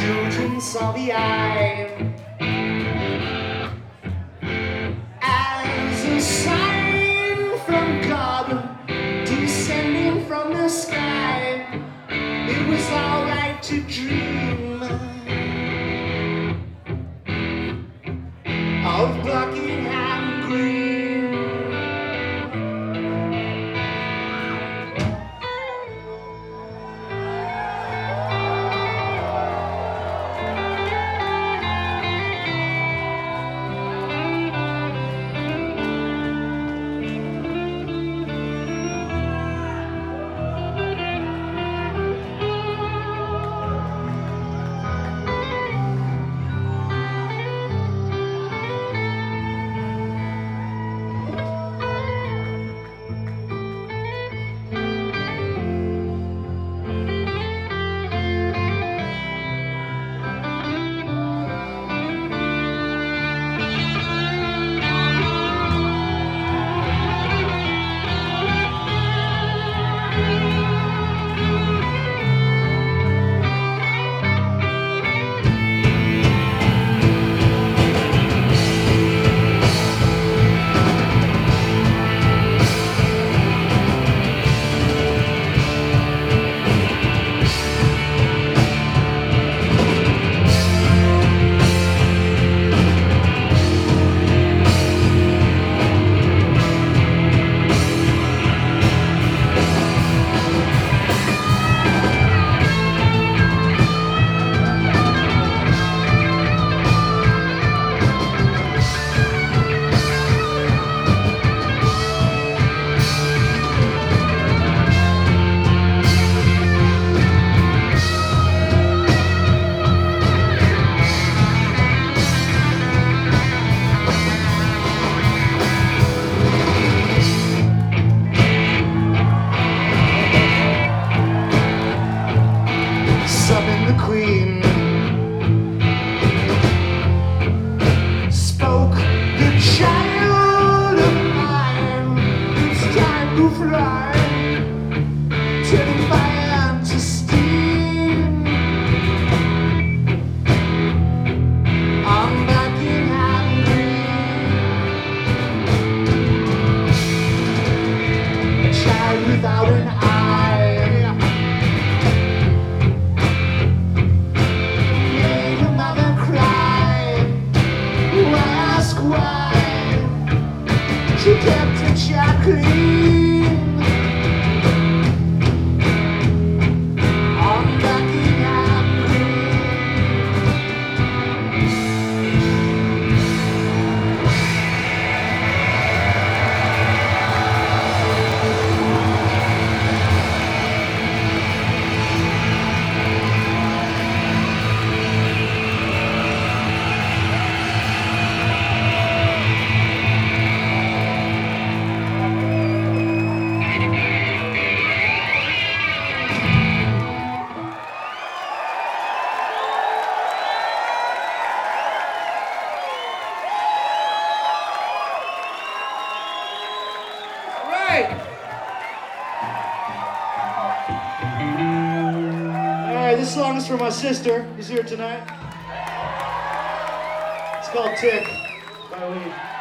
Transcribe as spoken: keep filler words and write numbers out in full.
children saw the eye as a sign from God descending from the sky. It was alright to dream of Buckingham Green. Summon the Queen, spoke the child of mine. It's time to fly, turning fire to steam. I'm Buckingham Green, a child without an eye. She kept her child clean. On Buckingham Green. Alright, this song is for my sister, who's here tonight. It's called Tick by Lee.